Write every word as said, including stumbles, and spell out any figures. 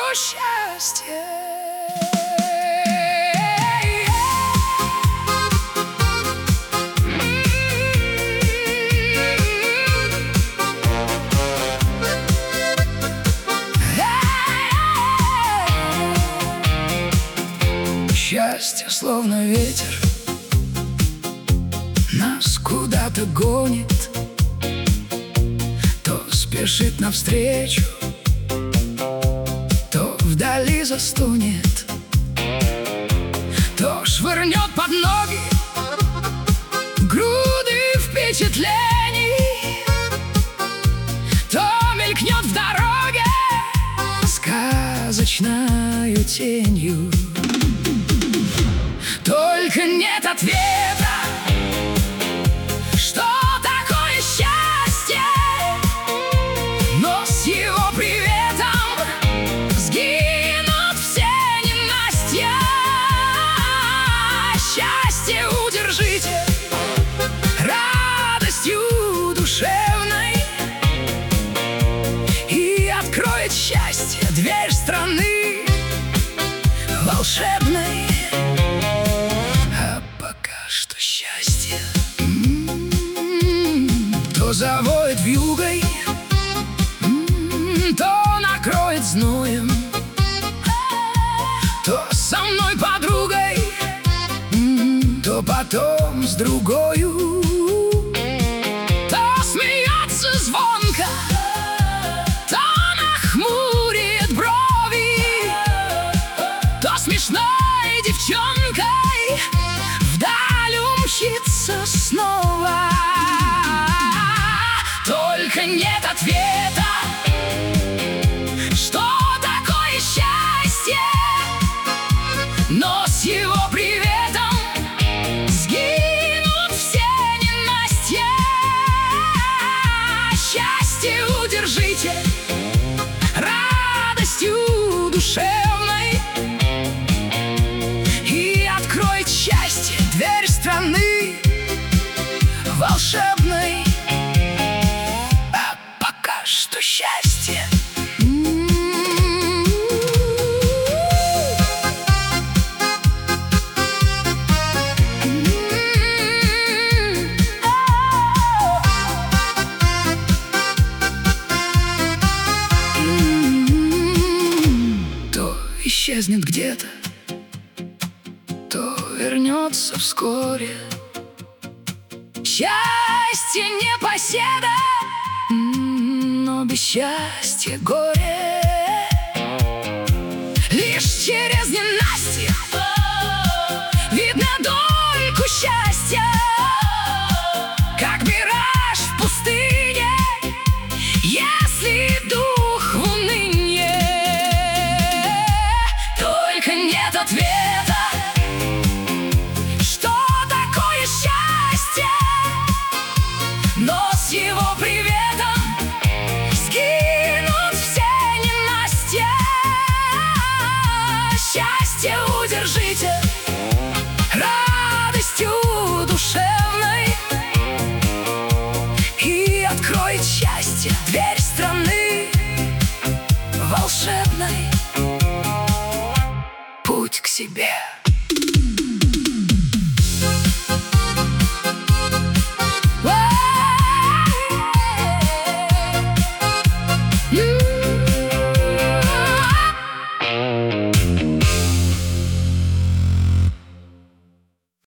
счастье. Счастье словно ветер нас куда-то гонит, то спешит навстречу, то вдали застонет, то швырнет под ноги груды впечатлений, то мелькнет в дороге сказочною тенью. Только нет ответа, что такое счастье, но с его приветом сгинут все ненастья. Счастье удержите радостью душевной, и откроет счастье дверь страны волшебной. Счастье то завоет вьюгой, то накроет зноем, то со мной подругой, то потом с другою, то смеется звонко, то нахмурит брови, то смешной девчонкой мчится снова. Только нет ответа, что такое счастье, но с его приветом сгинут все ненастья. Счастье удержите радостью душевной, и откроет счастье дверь страны волшебной. А пока что счастье. То исчезнет где-то, то вернется вскоре. Счастье непоседа, но без счастья горе. Лишь через ненастье видно дольку счастья, как мираж в пустыне, если дух в уныние. Только нет ответа, но с его приветом сгинут все ненастья. Счастье удержите радостью душевной,